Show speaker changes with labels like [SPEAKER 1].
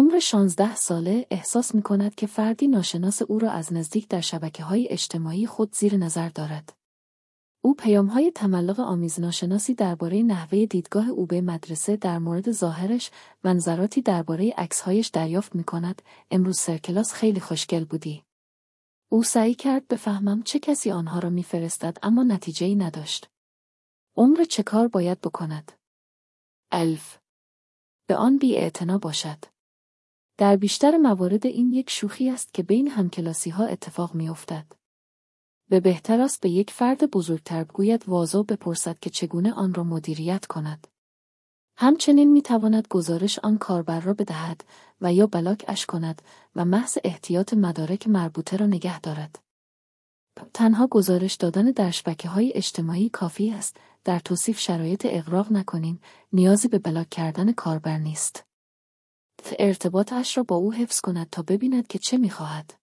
[SPEAKER 1] عمر 16 ساله احساس می‌کند که فردی ناشناس او را از نزدیک در شبکه‌های اجتماعی خود زیر نظر دارد. او پیام‌های تملق آمیز ناشناسی درباره نحوه دیدگاه او به مدرسه در مورد ظاهرش و نظراتی درباره عکس‌هایش دریافت می‌کند. امروز سرکلاس خیلی خوشگل بودی. او سعی کرد بفهمم چه کسی آنها را می‌فرستد اما نتیجه‌ای نداشت. عمر چه کار باید بکند؟ الف. به آن بی‌اعتنا باشد. در بیشتر موارد این یک شوخی است که بین همکلاسی‌ها اتفاق می‌افتد. به بهتر است به یک فرد بزرگتر بگوید واضح بپرسد که چگونه آن را مدیریت کند. همچنین می‌تواند گزارش آن کاربر را بدهد و یا بلاک اش کند و محض احتیاط مدارک مربوطه را نگه دارد. تنها گزارش دادن در شبکه‌های اجتماعی کافی است. در توصیف شرایط اغراق نکنین، نیازی به بلاک کردن کاربر نیست. ارتباطش را با او حفظ کند تا ببیند که چه می‌خواهد.